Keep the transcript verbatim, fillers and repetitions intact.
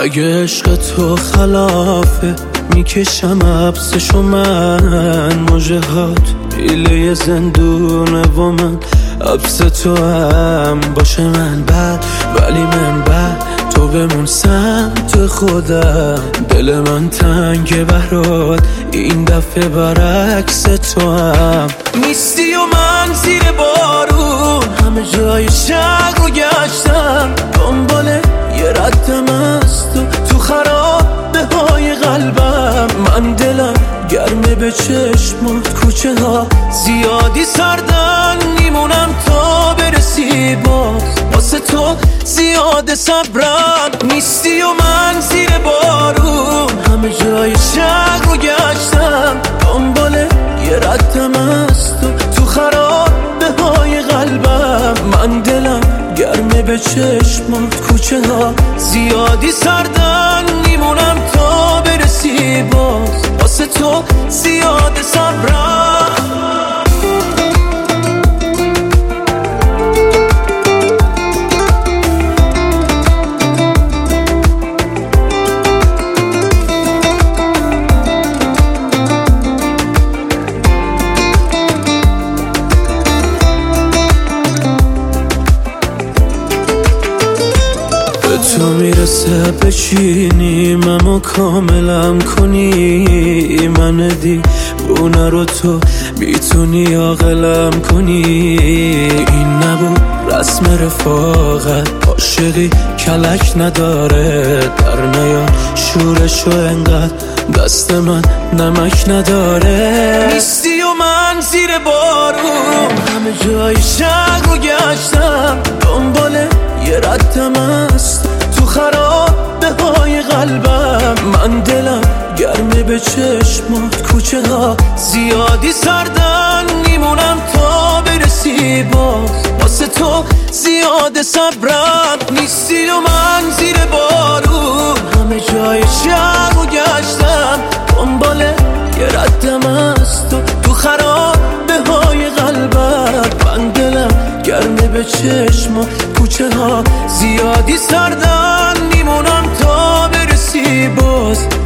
اگه عشق تو خلافه میکشم حبسشو من، مجهات ایله زندونه و من حبس تو هم باشه من بعد، ولی من بعد تو بمون سمت خودم. دل من تنگ برات این دفعه برعکس تو هم نیستی و من زیر بارون همه جای شهر رو گشتم، دنبال یه ردم از تو تو خرابه های قلبم. من دلم گرمه به چشمات، کوچه ها زیادی سردن میمونم تا برسی باز، واسه تو زیاد صبرم. نیستی و من زیر بارون همه جای شهر رو گشتم، دنبال یه ردم از تو تو خرابه های قلبم. من دلم گرمه به چشمات، کوچه ها زیادی سردن میمونم تا برسی باز، واسه تو زیاد صبرم. تو میرسه بچینیم اما کاملم کنی، من دیوونه رو تو میتونی عاقلم کنی. این نبود رسم رفاقت، عاشقی کلک نداره، در نیار شورشو انقدر دست من نمک نداره. نیستی و من زیر بارون همه جای شهر رو گشتم، دنبال یه ردم است تو خرابه های قلبم. من دلم گرمه به چشمات، کوچه ها زیادی سردن میمونم تا برسی باز، واسه تو زیاد صبرم. نیستی و من زیر بارون همه جای شهر رو گشتم، دنبال یه ردم است تو تو خرابه های قلبم. من دلم گرمه به چشمات، کوچه ها زیادی سردن میمونم تا برسی باز،